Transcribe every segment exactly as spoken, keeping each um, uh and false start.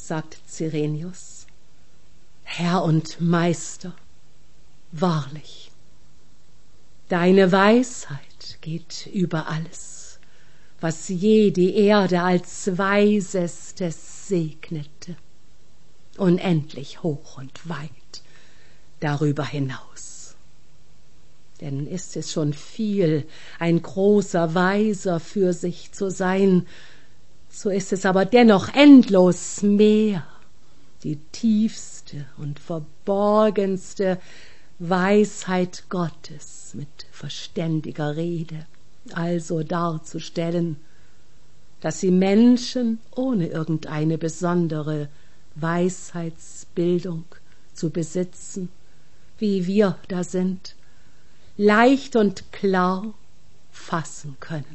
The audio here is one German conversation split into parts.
sagt Cyrenius, Herr und Meister, wahrlich, deine Weisheit geht über alles, was je die Erde als Weisestes segnete, unendlich hoch und weit darüber hinaus. Denn ist es schon viel, ein großer Weiser für sich zu sein, so ist es aber dennoch endlos mehr, die tiefste und verborgenste Weisheit Gottes mit verständiger Rede also darzustellen, dass sie Menschen ohne irgendeine besondere Weisheitsbildung zu besitzen, wie wir da sind, leicht und klar fassen können.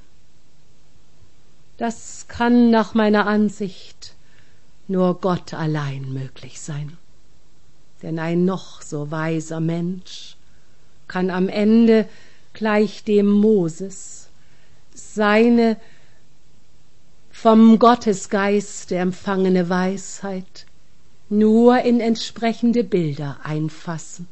Das kann nach meiner Ansicht nur Gott allein möglich sein. Denn ein noch so weiser Mensch kann am Ende gleich dem Moses seine vom Gottesgeiste empfangene Weisheit nur in entsprechende Bilder einfassen.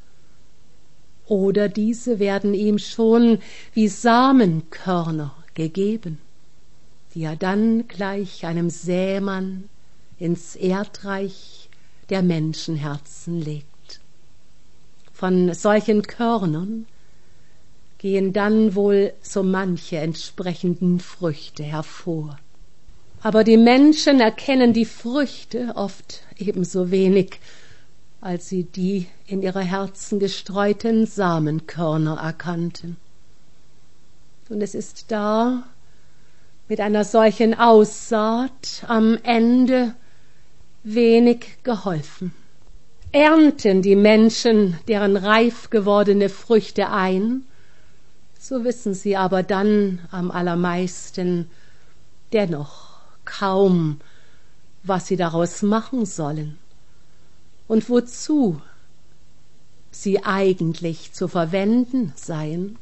Oder diese werden ihm schon wie Samenkörner gegeben, die er dann gleich einem Sämann ins Erdreich der Menschenherzen legt. Von solchen Körnern gehen dann wohl so manche entsprechenden Früchte hervor. Aber die Menschen erkennen die Früchte oft ebenso wenig, als sie die in ihre Herzen gestreuten Samenkörner erkannten. Und es ist da mit einer solchen Aussaat am Ende wenig geholfen. Ernten die Menschen deren reif gewordene Früchte ein, so wissen sie aber dann am allermeisten dennoch kaum, was sie daraus machen sollen und wozu sie eigentlich zu verwenden seien.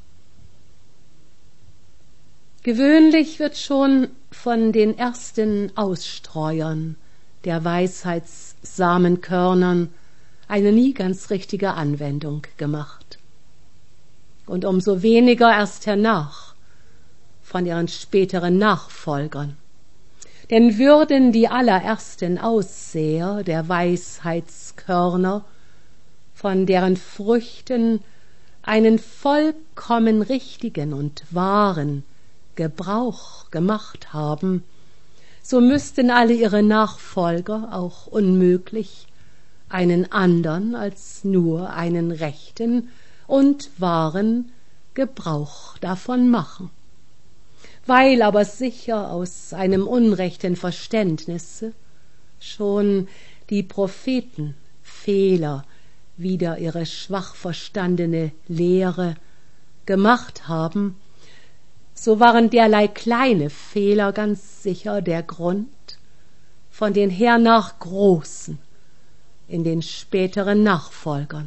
Gewöhnlich wird schon von den ersten Ausstreuern der Weisheitssamenkörnern eine nie ganz richtige Anwendung gemacht. Und umso weniger erst hernach von ihren späteren Nachfolgern. Denn würden die allerersten Aussäher der Weisheitskörner von deren Früchten einen vollkommen richtigen und wahren Gebrauch gemacht haben, so müssten alle ihre Nachfolger auch unmöglich einen andern als nur einen rechten und wahren Gebrauch davon machen. Weil aber sicher aus einem unrechten Verständnisse schon die Propheten Fehler wider ihre schwach verstandene Lehre gemacht haben, so waren derlei kleine Fehler ganz sicher der Grund von den hernach großen in den späteren Nachfolgern.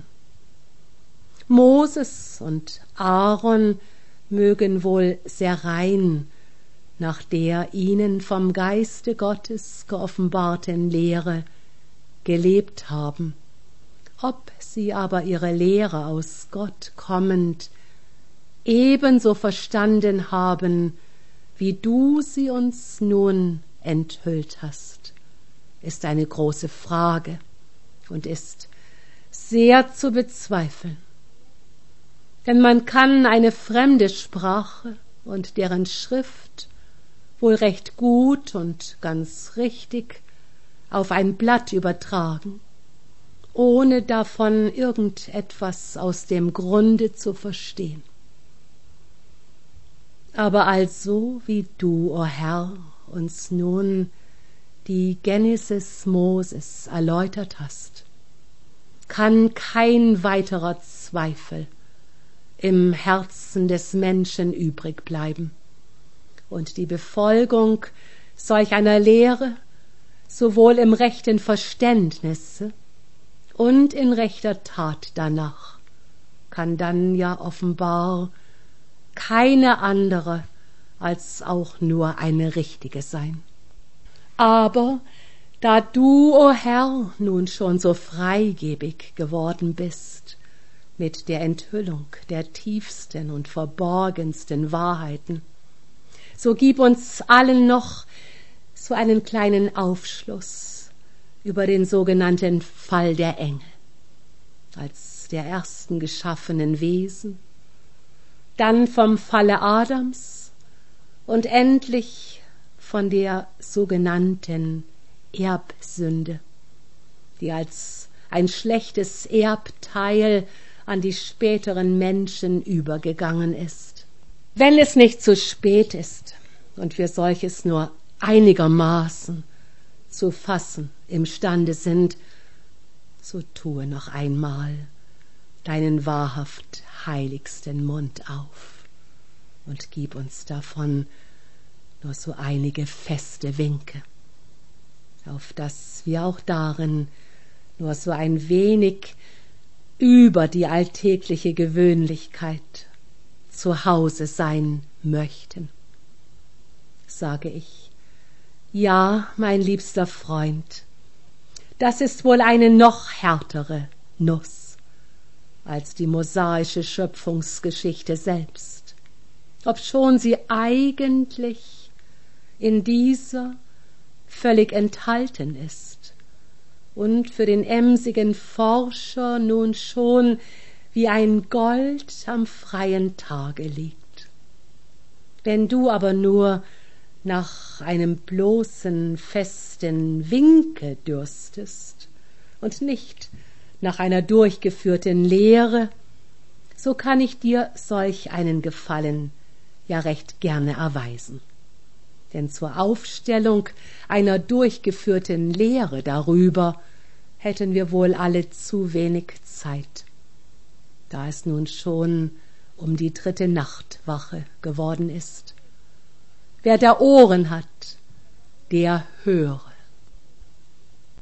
Moses und Aaron mögen wohl sehr rein nach der ihnen vom Geiste Gottes geoffenbarten Lehre gelebt haben. Ob sie aber ihre Lehre aus Gott kommend ebenso verstanden haben, wie du sie uns nun enthüllt hast, ist eine große Frage und ist sehr zu bezweifeln. Denn man kann eine fremde Sprache und deren Schrift wohl recht gut und ganz richtig auf ein Blatt übertragen, ohne davon irgendetwas aus dem Grunde zu verstehen. Aber also, wie du, o Herr, uns nun die Genesis Moses erläutert hast, kann kein weiterer Zweifel im Herzen des Menschen übrig bleiben und die Befolgung solch einer Lehre sowohl im rechten Verständnisse und in rechter Tat danach kann dann ja offenbar keine andere als auch nur eine richtige sein. Aber Da du, o Herr, nun schon so freigebig geworden bist mit der Enthüllung der tiefsten und verborgensten Wahrheiten, so gib uns allen noch so einen kleinen Aufschluss über den sogenannten Fall der Engel, als der ersten geschaffenen Wesen, dann vom Falle Adams und endlich von der sogenannten Erbsünde, die als ein schlechtes Erbteil an die späteren Menschen übergegangen ist. Wenn es nicht zu spät ist und wir solches nur einigermaßen zu fassen imstande sind, so tue noch einmal deinen wahrhaft heiligsten Mund auf und gib uns davon nur so einige feste Winke, auf dass wir auch darin nur so ein wenig über die alltägliche Gewöhnlichkeit zu Hause sein möchten. Sage ich, ja, mein liebster Freund, das ist wohl eine noch härtere Nuss als die mosaische Schöpfungsgeschichte selbst, obschon sie eigentlich in dieser völlig enthalten ist und für den emsigen Forscher nun schon wie ein Gold am freien Tage liegt. Wenn du aber nur nach einem bloßen, festen Winke dürstest und nicht nach einer durchgeführten Lehre, so kann ich dir solch einen Gefallen ja recht gerne erweisen. Denn zur Aufstellung einer durchgeführten Lehre darüber hätten wir wohl alle zu wenig Zeit, da es nun schon um die dritte Nachtwache geworden ist. Wer da Ohren hat, der höre.